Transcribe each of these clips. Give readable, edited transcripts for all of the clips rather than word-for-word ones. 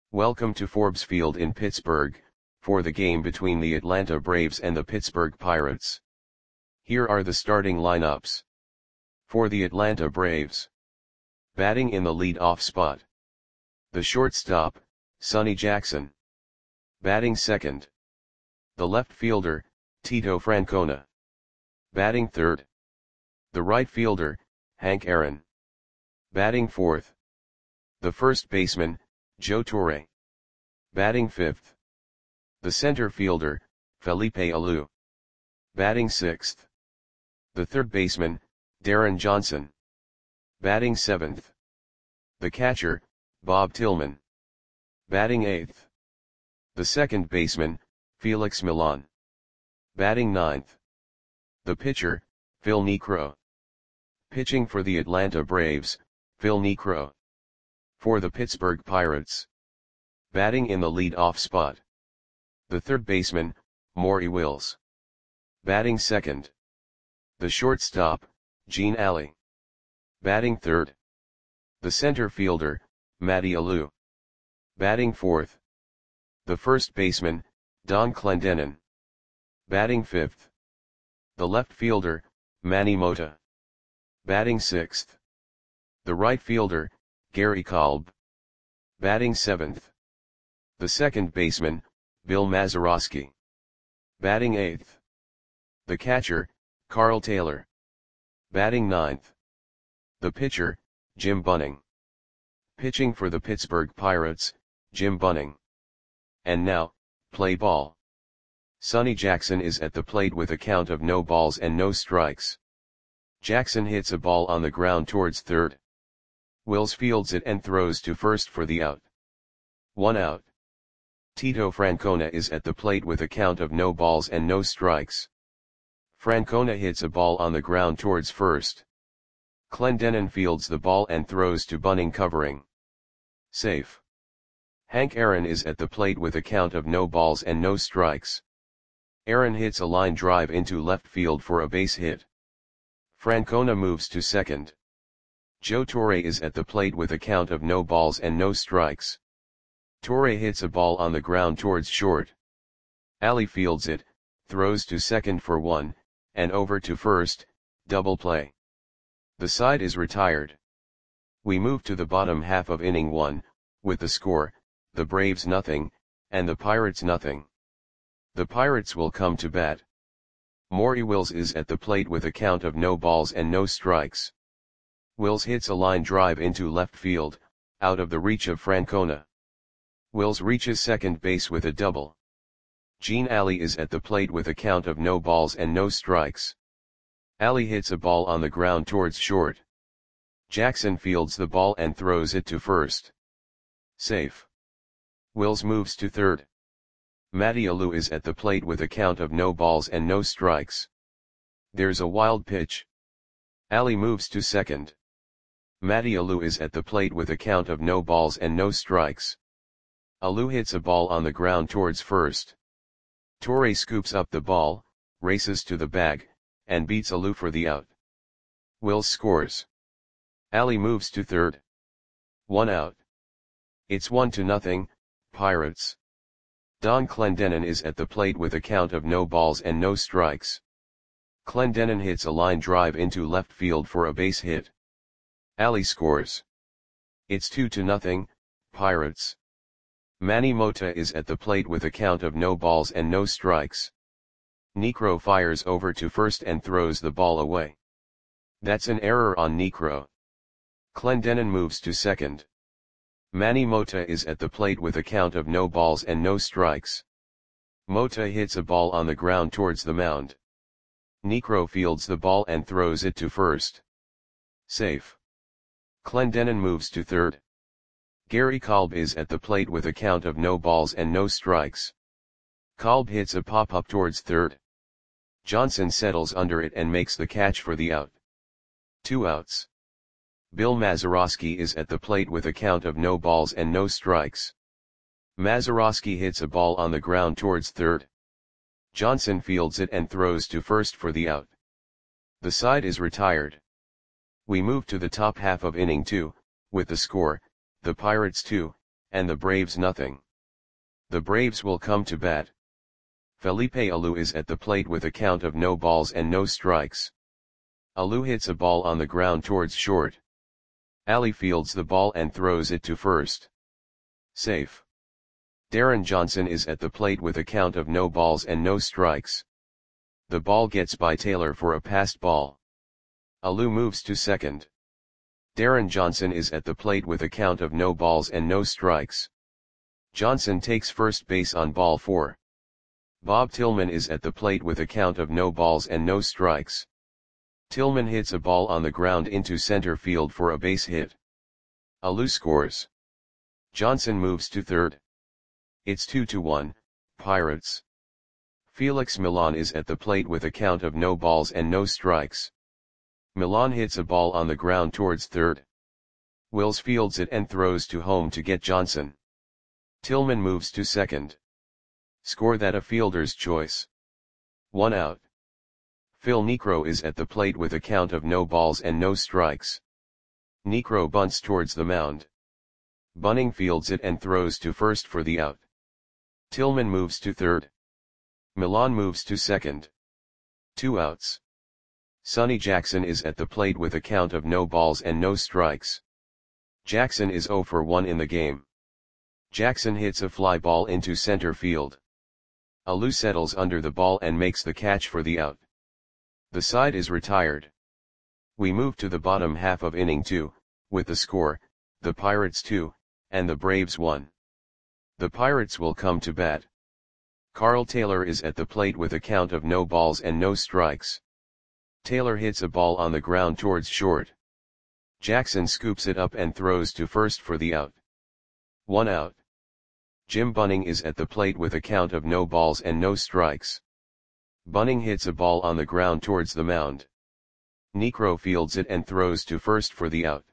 Welcome to Forbes Field in Pittsburgh, for the game between the Atlanta Braves and the Pittsburgh Pirates. Here are the starting lineups. For the Atlanta Braves. Batting in the lead-off spot. The shortstop, Sonny Jackson. Batting second. The left fielder, Tito Francona. Batting third. The right fielder, Hank Aaron. Batting fourth. The first baseman, Joe Torre. Batting fifth. The center fielder, Felipe Alou. Batting sixth. The third baseman, Darren Johnson. Batting seventh. The catcher, Bob Tillman. Batting eighth. The second baseman, Felix Millan. Batting ninth. The pitcher, Phil Niekro. Pitching for the Atlanta Braves, Phil Niekro. For the Pittsburgh Pirates. Batting in the lead-off spot. The third baseman, Maury Wills. Batting second. The shortstop, Gene Alley. Batting third. The center fielder, Matty Alou. Batting fourth. The first baseman, Don Clendenon. Batting fifth. The left fielder, Manny Mota. Batting sixth. The right fielder, Gary Kolb. Batting seventh. The second baseman, Bill Mazeroski. Batting eighth. The catcher, Carl Taylor. Batting ninth. The pitcher, Jim Bunning. Pitching for the Pittsburgh Pirates, Jim Bunning. And now, play ball. Sonny Jackson is at the plate with a count of no balls and no strikes. Jackson hits a ball on the ground towards third. Wills fields it and throws to first for the out. 1 out. Tito Francona is at the plate with a count of no balls and no strikes. Francona hits a ball on the ground towards first. Clendenon fields the ball and throws to Bunning covering. Safe. Hank Aaron is at the plate with a count of no balls and no strikes. Aaron hits a line drive into left field for a base hit. Francona moves to second. Joe Torre is at the plate with a count of no balls and no strikes. Torre hits a ball on the ground towards short. Alley fields it, throws to second for 1, and over to first, double play. The side is retired. We move to the bottom half of inning 1, with the score, the Braves nothing, and the Pirates nothing. The Pirates will come to bat. Maury Wills is at the plate with a count of no balls and no strikes. Wills hits a line drive into left field, out of the reach of Francona. Wills reaches second base with a double. Gene Alley is at the plate with a count of no balls and no strikes. Alley hits a ball on the ground towards short. Jackson fields the ball and throws it to first. Safe. Wills moves to third. Matty Alou is at the plate with a count of no balls and no strikes. There's a wild pitch. Alley moves to second. Matty Alou is at the plate with a count of no balls and no strikes. Alou hits a ball on the ground towards first. Torre scoops up the ball, races to the bag, and beats Alou for the out. Wills scores. Alley moves to third. 1 out. It's 1-0, Pirates. Don Clendenon is at the plate with a count of no balls and no strikes. Clendenon hits a line drive into left field for a base hit. Alley scores. It's 2-0, Pirates. Manny Mota is at the plate with a count of no balls and no strikes. Niekro fires over to first and throws the ball away. That's an error on Niekro. Clendenon moves to second. Manny Mota is at the plate with a count of no balls and no strikes. Mota hits a ball on the ground towards the mound. Niekro fields the ball and throws it to first. Safe. Clendenon moves to third. Gary Kolb is at the plate with a count of no balls and no strikes. Kolb hits a pop-up towards third. Johnson settles under it and makes the catch for the out. 2 outs. Bill Mazeroski is at the plate with a count of no balls and no strikes. Mazeroski hits a ball on the ground towards third. Johnson fields it and throws to first for the out. The side is retired. We move to the top half of inning 2, with the score, the Pirates 2, and the Braves nothing. The Braves will come to bat. Felipe Alou is at the plate with a count of no balls and no strikes. Alou hits a ball on the ground towards short. Ali fields the ball and throws it to first. Safe. Darren Johnson is at the plate with a count of no balls and no strikes. The ball gets by Taylor for a passed ball. Alou moves to second. Darren Johnson is at the plate with a count of no balls and no strikes. Johnson takes first base on ball 4. Bob Tillman is at the plate with a count of no balls and no strikes. Tillman hits a ball on the ground into center field for a base hit. Alou scores. Johnson moves to third. It's 2-1, Pirates. Felix Millan is at the plate with a count of no balls and no strikes. Millan hits a ball on the ground towards third. Wills fields it and throws to home to get Johnson. Tillman moves to second. Score that a fielder's choice. 1 out. Phil Niekro is at the plate with a count of no balls and no strikes. Niekro bunts towards the mound. Bunning fields it and throws to first for the out. Tillman moves to third. Millan moves to second. 2 outs. Sonny Jackson is at the plate with a count of no balls and no strikes. Jackson is 0 for 1 in the game. Jackson hits a fly ball into center field. Alou settles under the ball and makes the catch for the out. The side is retired. We move to the bottom half of inning 2, with the score, the Pirates 2, and the Braves 1. The Pirates will come to bat. Carl Taylor is at the plate with a count of no balls and no strikes. Taylor hits a ball on the ground towards short. Jackson scoops it up and throws to first for the out. 1 out. Jim Bunning is at the plate with a count of no balls and no strikes. Bunning hits a ball on the ground towards the mound. Niekro fields it and throws to first for the out.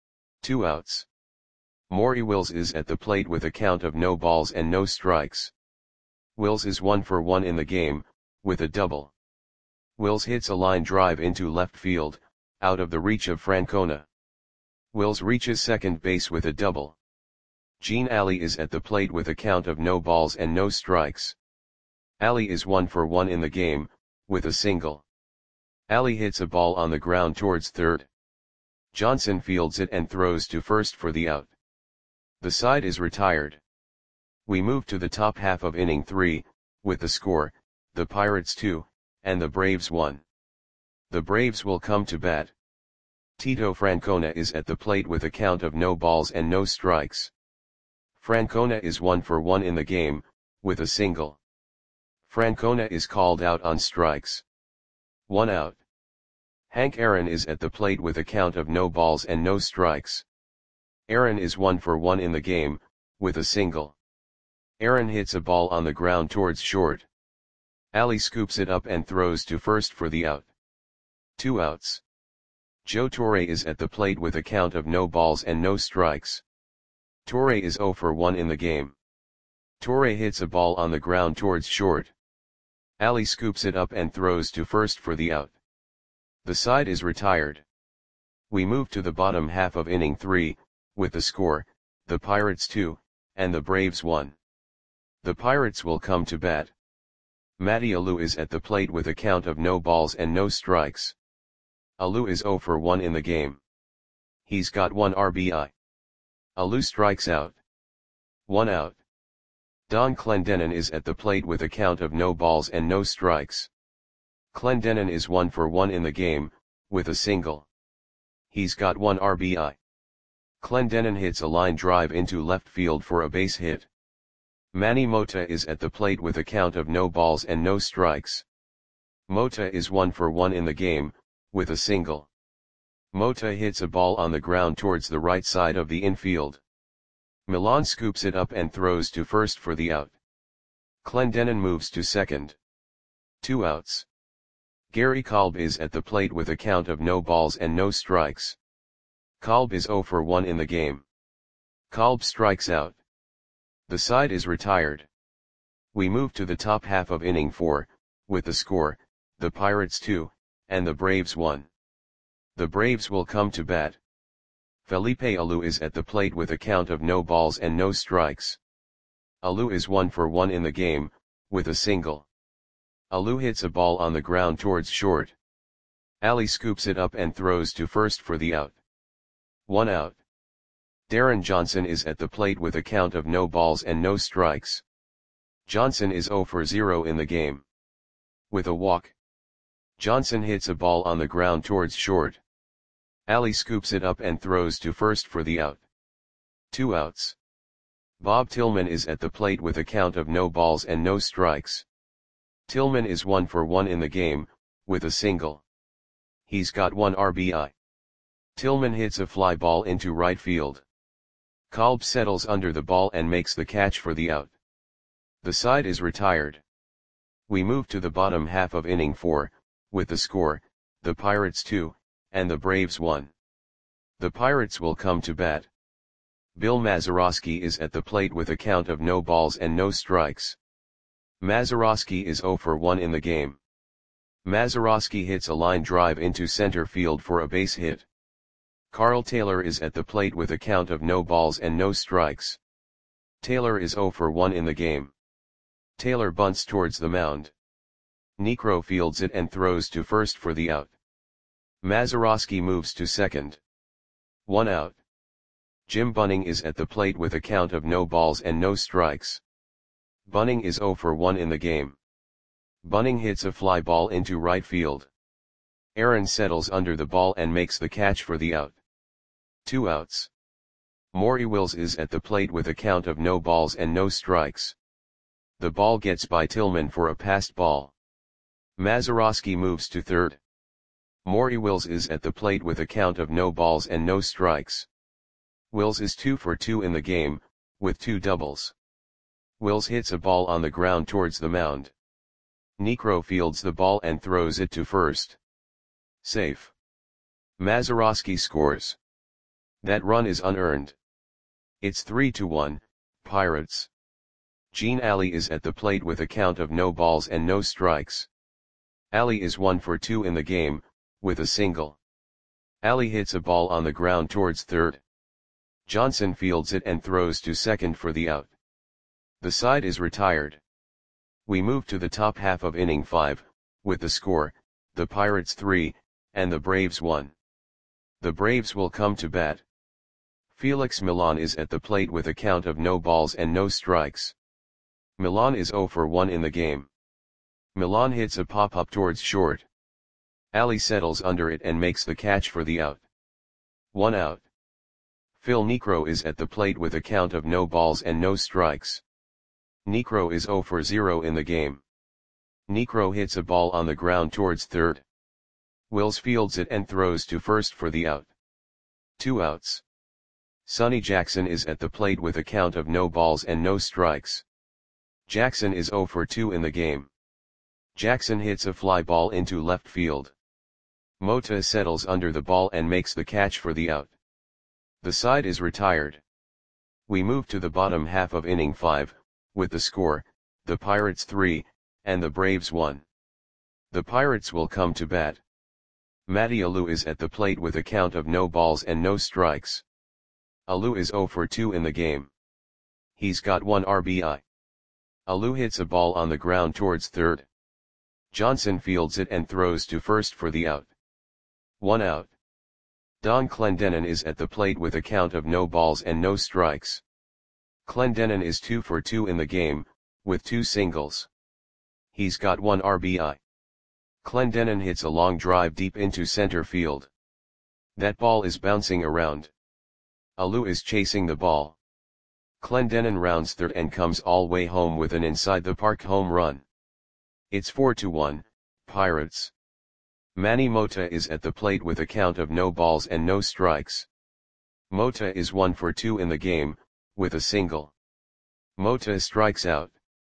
2 outs. Maury Wills is at the plate with a count of no balls and no strikes. Wills is 1 for 1 in the game, with a double. Wills hits a line drive into left field, out of the reach of Francona. Wills reaches second base with a double. Gene Ali is at the plate with a count of no balls and no strikes. Ali is 1 for 1 in the game, with a single. Ali hits a ball on the ground towards third. Johnson fields it and throws to first for the out. The side is retired. We move to the top half of inning 3, with the score, the Pirates 2, and the Braves 1. The Braves will come to bat. Tito Francona is at the plate with a count of no balls and no strikes. Francona is 1 for 1 in the game, with a single. Francona is called out on strikes. 1 out. Hank Aaron is at the plate with a count of no balls and no strikes. Aaron is 1 for 1 in the game, with a single. Aaron hits a ball on the ground towards short. Ali scoops it up and throws to first for the out. 2 outs. Joe Torre is at the plate with a count of no balls and no strikes. Torre is 0 for 1 in the game. Torre hits a ball on the ground towards short. Ali scoops it up and throws to first for the out. The side is retired. We move to the bottom half of inning 3, with the score, the Pirates 2, and the Braves 1. The Pirates will come to bat. Matty Alou is at the plate with a count of no balls and no strikes. Alou is 0 for 1 in the game. He's got 1 RBI. Alou strikes out. 1 out. Don Clendenon is at the plate with a count of no balls and no strikes. Clendenon is 1 for 1 in the game, with a single. He's got 1 RBI. Clendenon hits a line drive into left field for a base hit. Manny Mota is at the plate with a count of no balls and no strikes. Mota is 1 for 1 in the game, with a single. Mota hits a ball on the ground towards the right side of the infield. Millan scoops it up and throws to first for the out. Clendenon moves to second. 2 outs. Gary Kolb is at the plate with a count of no balls and no strikes. Kolb is 0 for 1 in the game. Kolb strikes out. The side is retired. We move to the top half of inning 4, with the score, the Pirates 2, and the Braves 1. The Braves will come to bat. Felipe Alou is at the plate with a count of no balls and no strikes. Alou is 1 for 1 in the game, with a single. Alou hits a ball on the ground towards short. Ali scoops it up and throws to first for the out. 1 out. Darren Johnson is at the plate with a count of no balls and no strikes. Johnson is 0 for 0 in the game. With a walk. Johnson hits a ball on the ground towards short. Ali scoops it up and throws to first for the out. 2 outs. Bob Tillman is at the plate with a count of no balls and no strikes. Tillman is 1 for 1 in the game, with a single. He's got 1 RBI. Tillman hits a fly ball into right field. Kolb settles under the ball and makes the catch for the out. The side is retired. We move to the bottom half of inning 4, with the score, the Pirates 2, and the Braves 1. The Pirates will come to bat. Bill Mazeroski is at the plate with a count of no balls and no strikes. Mazeroski is 0 for 1 in the game. Mazeroski hits a line drive into center field for a base hit. Carl Taylor is at the plate with a count of no balls and no strikes. Taylor is 0 for 1 in the game. Taylor bunts towards the mound. Niekro fields it and throws to first for the out. Mazeroski moves to second. 1 out. Jim Bunning is at the plate with a count of no balls and no strikes. Bunning is 0 for 1 in the game. Bunning hits a fly ball into right field. Aaron settles under the ball and makes the catch for the out. 2 outs. Maury Wills is at the plate with a count of no balls and no strikes. The ball gets by Tillman for a passed ball. Mazeroski moves to third. Maury Wills is at the plate with a count of no balls and no strikes. Wills is 2 for 2 in the game, with 2 doubles. Wills hits a ball on the ground towards the mound. Niekro fields the ball and throws it to first. Safe. Mazeroski scores. That run is unearned. It's 3-1, Pirates. Gene Ali is at the plate with a count of no balls and no strikes. Ali is 1 for 2 in the game, with a single. Ali hits a ball on the ground towards third. Johnson fields it and throws to second for the out. The side is retired. We move to the top half of inning 5, with the score, the Pirates 3, and the Braves 1. The Braves will come to bat. Felix Milan is at the plate with a count of no balls and no strikes. Milan is 0 for 1 in the game. Milan hits a pop-up towards short. Ali settles under it and makes the catch for the out. 1 out. Phil Niekro is at the plate with a count of no balls and no strikes. Niekro is 0 for 0 in the game. Niekro hits a ball on the ground towards third. Wills fields it and throws to first for the out. 2 outs. Sonny Jackson is at the plate with a count of no balls and no strikes. Jackson is 0 for 2 in the game. Jackson hits a fly ball into left field. Mota settles under the ball and makes the catch for the out. The side is retired. We move to the bottom half of inning 5, with the score, the Pirates 3, and the Braves 1. The Pirates will come to bat. Matty Alou is at the plate with a count of no balls and no strikes. Alou is 0 for 2 in the game. He's got 1 RBI. Alou hits a ball on the ground towards third. Johnson fields it and throws to first for the out. 1 out. Don Clendenon is at the plate with a count of no balls and no strikes. Clendenon is 2 for 2 in the game, with 2 singles. He's got 1 RBI. Clendenon hits a long drive deep into center field. That ball is bouncing around. Alou is chasing the ball. Clendenon rounds third and comes all way home with an inside-the-park home run. It's 4-1, Pirates. Manny Mota is at the plate with a count of no balls and no strikes. Mota is 1 for 2 in the game, with a single. Mota strikes out.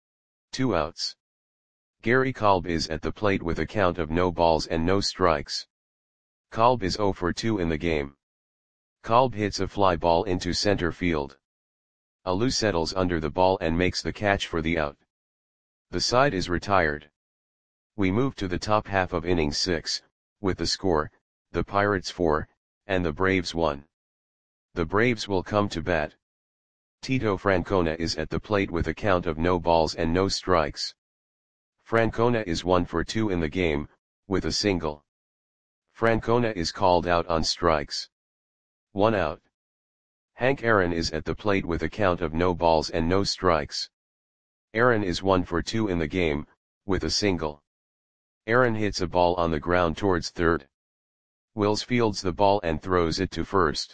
2 outs. Gary Kolb is at the plate with a count of no balls and no strikes. Kolb is 0 for 2 in the game. Kolb hits a fly ball into center field. Alou settles under the ball and makes the catch for the out. The side is retired. We move to the top half of inning 6, with the score, the Pirates 4, and the Braves 1. The Braves will come to bat. Tito Francona is at the plate with a count of no balls and no strikes. Francona is 1 for 2 in the game, with a single. Francona is called out on strikes. 1 out. Hank Aaron is at the plate with a count of no balls and no strikes. Aaron is 1 for 2 in the game, with a single. Aaron hits a ball on the ground towards third. Wills fields the ball and throws it to first.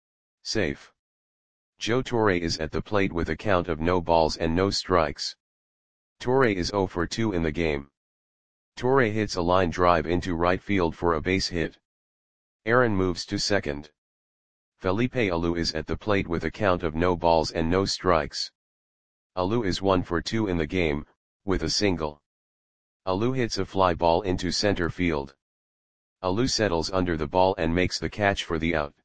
Safe. Joe Torre is at the plate with a count of no balls and no strikes. Torre is 0 for 2 in the game. Torre hits a line drive into right field for a base hit. Aaron moves to second. Felipe Alou is at the plate with a count of no balls and no strikes. Alou is 1 for 2 in the game, with a single. Alou hits a fly ball into center field. Alou settles under the ball and makes the catch for the out.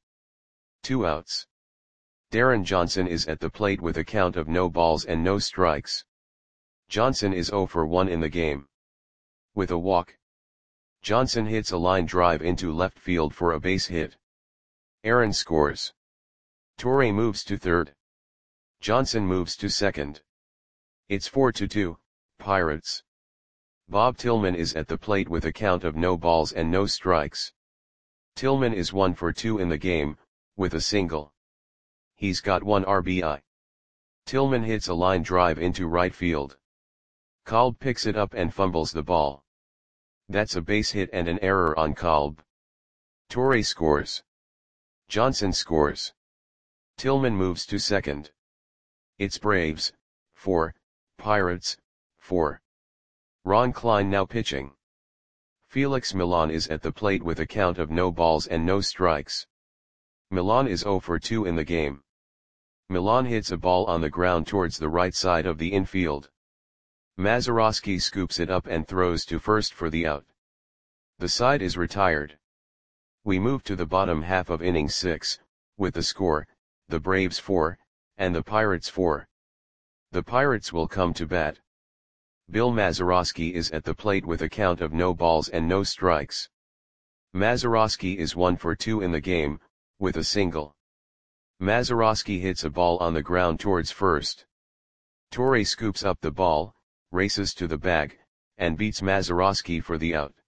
2 outs. Darren Johnson is at the plate with a count of no balls and no strikes. Johnson is 0 for 1 in the game. With a walk. Johnson hits a line drive into left field for a base hit. Aaron scores. Torre moves to third. Johnson moves to second. It's 4-2, Pirates. Bob Tillman is at the plate with a count of no balls and no strikes. Tillman is 1 for 2 in the game, with a single. He's got 1 RBI. Tillman hits a line drive into right field. Kolb picks it up and fumbles the ball. That's a base hit and an error on Kolb. Torre scores. Johnson scores. Tillman moves to second. It's Braves, 4, Pirates, 4. Ron Klein now pitching. Felix Millan is at the plate with a count of no balls and no strikes. Millan is 0 for 2 in the game. Millan hits a ball on the ground towards the right side of the infield. Mazeroski scoops it up and throws to first for the out. The side is retired. We move to the bottom half of inning 6, with the score, the Braves 4, and the Pirates 4. The Pirates will come to bat. Bill Mazeroski is at the plate with a count of no balls and no strikes. Mazeroski is 1 for 2 in the game, with a single. Mazeroski hits a ball on the ground towards first. Torre scoops up the ball, races to the bag, and beats Mazeroski for the out.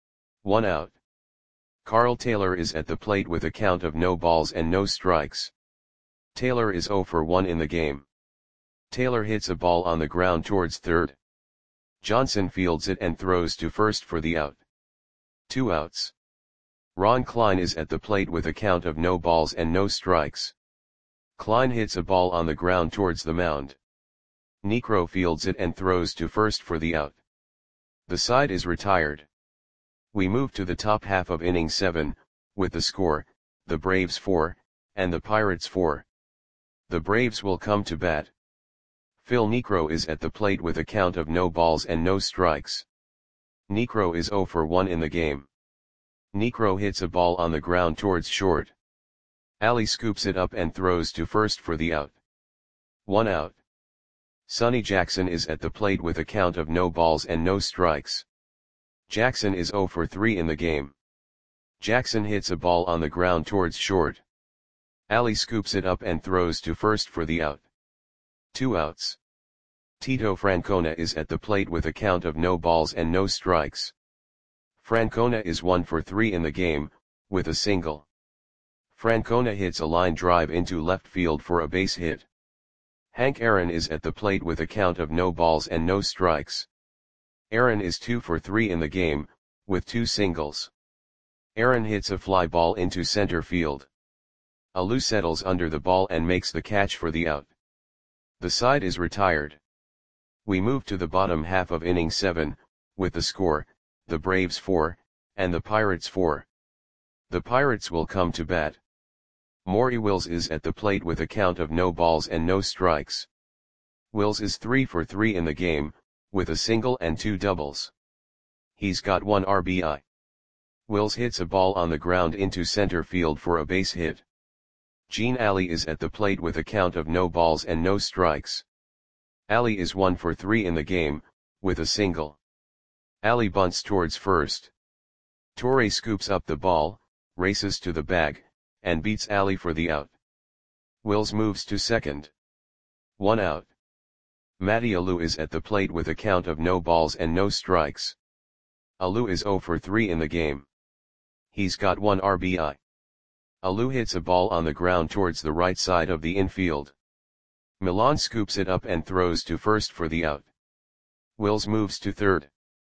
1 out. Carl Taylor is at the plate with a count of no balls and no strikes. Taylor is 0 for 1 in the game. Taylor hits a ball on the ground towards third. Johnson fields it and throws to first for the out. 2 outs. Ron Klein is at the plate with a count of no balls and no strikes. Klein hits a ball on the ground towards the mound. Niekro fields it and throws to first for the out. The side is retired. We move to the top half of inning 7, with the score, the Braves 4, and the Pirates 4. The Braves will come to bat. Phil Niekro is at the plate with a count of no balls and no strikes. Niekro is 0 for 1 in the game. Niekro hits a ball on the ground towards short. Ali scoops it up and throws to first for the out. 1 out. Sonny Jackson is at the plate with a count of no balls and no strikes. Jackson is 0 for 3 in the game. Jackson hits a ball on the ground towards short. Ali scoops it up and throws to first for the out. 2 outs. Tito Francona is at the plate with a count of no balls and no strikes. Francona is 1 for 3 in the game, with a single. Francona hits a line drive into left field for a base hit. Hank Aaron is at the plate with a count of no balls and no strikes. Aaron is 2 for 3 in the game, with 2 singles. Aaron hits a fly ball into center field. Alou settles under the ball and makes the catch for the out. The side is retired. We move to the bottom half of inning 7, with the score, the Braves 4, and the Pirates 4. The Pirates will come to bat. Maury Wills is at the plate with a count of no balls and no strikes. Wills is 3 for 3 in the game, with a single and 2 doubles. He's got 1 RBI. Wills hits a ball on the ground into center field for a base hit. Gene Ali is at the plate with a count of no balls and no strikes. Ali is 1 for 3 in the game, with a single. Ali bunts towards first. Torre scoops up the ball, races to the bag, and beats Ali for the out. Wills moves to second. 1 out. Matty Alou is at the plate with a count of no balls and no strikes. Alou is 0 for 3 in the game. He's got 1 RBI. Alou hits a ball on the ground towards the right side of the infield. Milan scoops it up and throws to first for the out. Wills moves to third.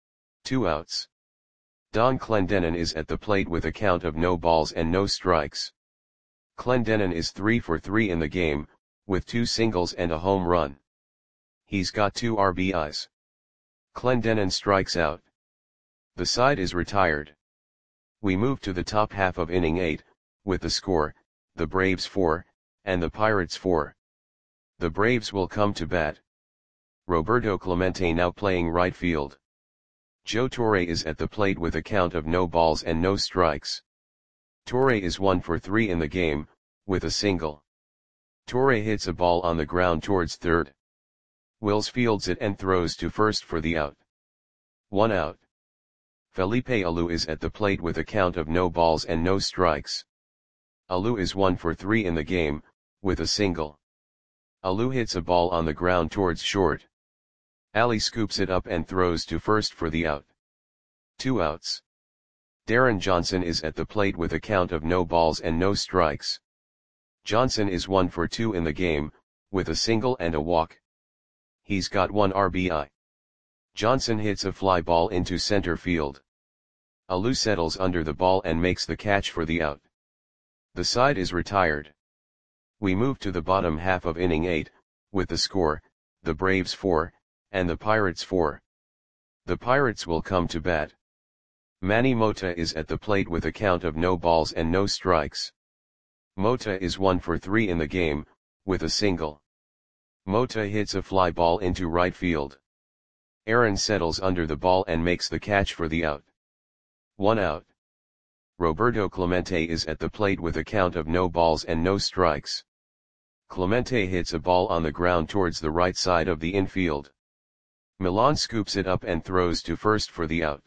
2 outs. Don Clendenon is at the plate with a count of no balls and no strikes. Clendenon is 3 for 3 in the game, with 2 singles and a home run. He's got 2 RBIs. Clendenon strikes out. The side is retired. We move to the top half of inning 8, with the score, the Braves 4, and the Pirates 4. The Braves will come to bat. Roberto Clemente now playing right field. Joe Torre is at the plate with a count of no balls and no strikes. Torre is 1 for 3 in the game, with a single. Torre hits a ball on the ground towards third. Wills fields it and throws to first for the out. 1 out. Felipe Alou is at the plate with a count of no balls and no strikes. Alou is 1 for 3 in the game, with a single. Alou hits a ball on the ground towards short. Ali scoops it up and throws to first for the out. 2 outs. Darren Johnson is at the plate with a count of no balls and no strikes. Johnson is 1 for 2 in the game, with a single and a walk. He's got 1 RBI. Johnson hits a fly ball into center field. Alou settles under the ball and makes the catch for the out. The side is retired. We move to the bottom half of inning 8, with the score, the Braves 4, and the Pirates 4. The Pirates will come to bat. Manny Mota is at the plate with a count of no balls and no strikes. Mota is 1 for 3 in the game, with a single. Mota hits a fly ball into right field. Aaron settles under the ball and makes the catch for the out. 1 out. Roberto Clemente is at the plate with a count of no balls and no strikes. Clemente hits a ball on the ground towards the right side of the infield. Milan scoops it up and throws to first for the out.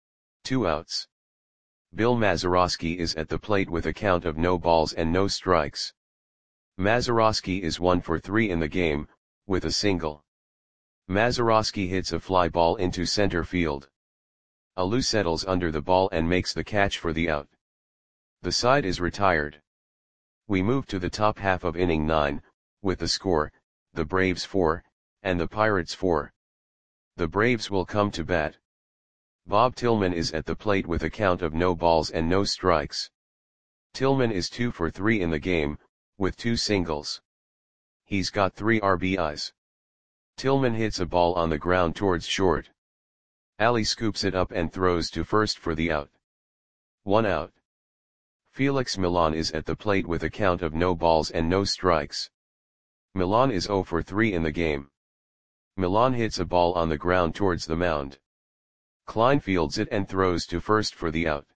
2 outs. Bill Mazeroski is at the plate with a count of no balls and no strikes. Mazeroski is 1 for 3 in the game, with a single. Mazeroski hits a fly ball into center field. Alou settles under the ball and makes the catch for the out. The side is retired. We move to the top half of inning 9, with the score, the Braves 4, and the Pirates 4. The Braves will come to bat. Bob Tillman is at the plate with a count of no balls and no strikes. Tillman is 2 for 3 in the game, with 2 singles. He's got 3 RBIs. Tillman hits a ball on the ground towards short. Ali scoops it up and throws to first for the out. 1 out. Felix Milan is at the plate with a count of no balls and no strikes. Milan is 0 for 3 in the game. Milan hits a ball on the ground towards the mound. Klein fields it and throws to first for the out.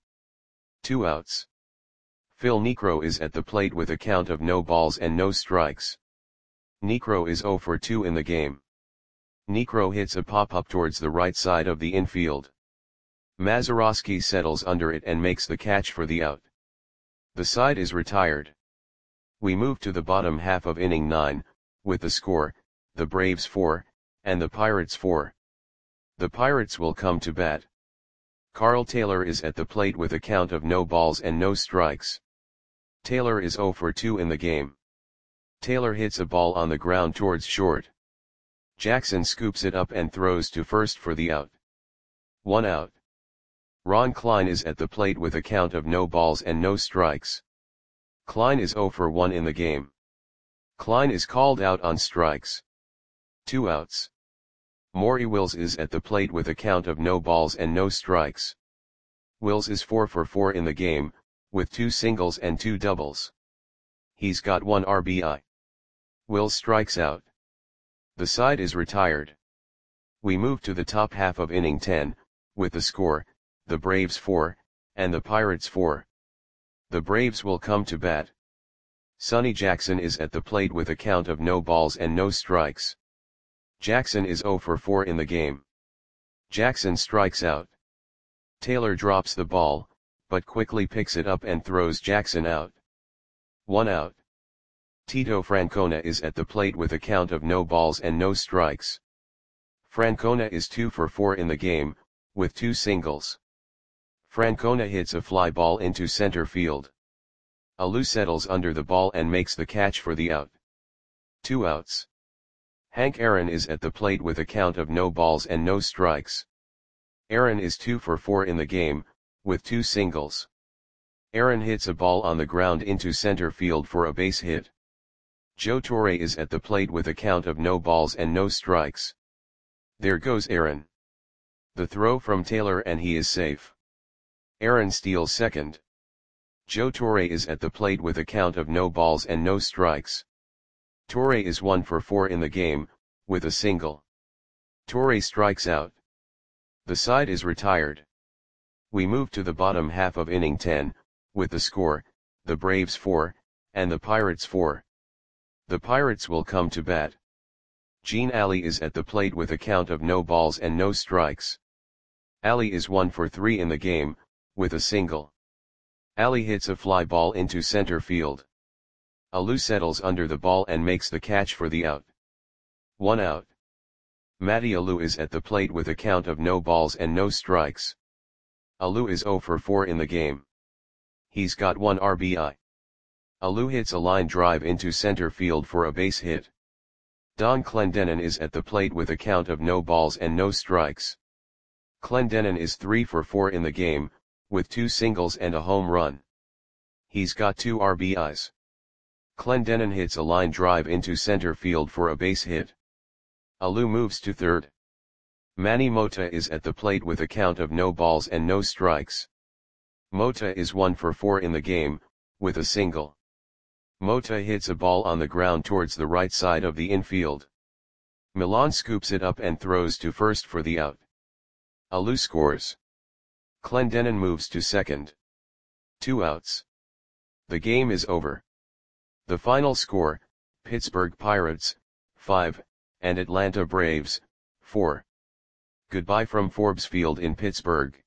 2 outs. Phil Niekro is at the plate with a count of no balls and no strikes. Niekro is 0 for 2 in the game. Niekro hits a pop-up towards the right side of the infield. Mazeroski settles under it and makes the catch for the out. The side is retired. We move to the bottom half of inning 9, with the score, the Braves 4, and the Pirates 4. The Pirates will come to bat. Carl Taylor is at the plate with a count of no balls and no strikes. Taylor is 0 for 2 in the game. Taylor hits a ball on the ground towards short. Jackson scoops it up and throws to first for the out. 1 out. Ron Klein is at the plate with a count of no balls and no strikes. Klein is 0 for 1 in the game. Klein is called out on strikes. 2 outs. Maury Wills is at the plate with a count of no balls and no strikes. Wills is 4 for 4 in the game, with 2 singles and 2 doubles. He's got 1 RBI. Wills strikes out. The side is retired. We move to the top half of inning 10, with the score, the Braves 4, and the Pirates 4. The Braves will come to bat. Sonny Jackson is at the plate with a count of no balls and no strikes. Jackson is 0 for 4 in the game. Jackson strikes out. Taylor drops the ball, but quickly picks it up and throws Jackson out. 1 out. Tito Francona is at the plate with a count of no balls and no strikes. Francona is 2 for 4 in the game, with 2 singles. Francona hits a fly ball into center field. Alou settles under the ball and makes the catch for the out. 2 outs. Hank Aaron is at the plate with a count of no balls and no strikes. Aaron is 2 for 4 in the game, with 2 singles. Aaron hits a ball on the ground into center field for a base hit. Joe Torre is at the plate with a count of no balls and no strikes. There goes Aaron. The throw from Taylor and he is safe. Aaron steals second. Joe Torre is at the plate with a count of no balls and no strikes. Torre is 1 for 4 in the game, with a single. Torre strikes out. The side is retired. We move to the bottom half of inning 10, with the score, the Braves 4, and the Pirates 4. The Pirates will come to bat. Gene Alley is at the plate with a count of no balls and no strikes. Alley is 1 for 3 in the game, with a single. Alley hits a fly ball into center field. Alou settles under the ball and makes the catch for the out. 1 out. Matty Alou is at the plate with a count of no balls and no strikes. Alou is 0 for 4 in the game. He's got 1 RBI. Alou hits a line drive into center field for a base hit. Don Clendenon is at the plate with a count of no balls and no strikes. Clendenon is 3 for 4 in the game, with 2 singles and a home run. He's got 2 RBIs. Clendenon hits a line drive into center field for a base hit. Alou moves to third. Manny Mota is at the plate with a count of no balls and no strikes. Mota is 1 for 4 in the game, with a single. Mota hits a ball on the ground towards the right side of the infield. Milan scoops it up and throws to first for the out. Alou scores. Clendenon moves to second. 2 outs. The game is over. The final score, Pittsburgh Pirates, 5, and Atlanta Braves, 4. Goodbye from Forbes Field in Pittsburgh.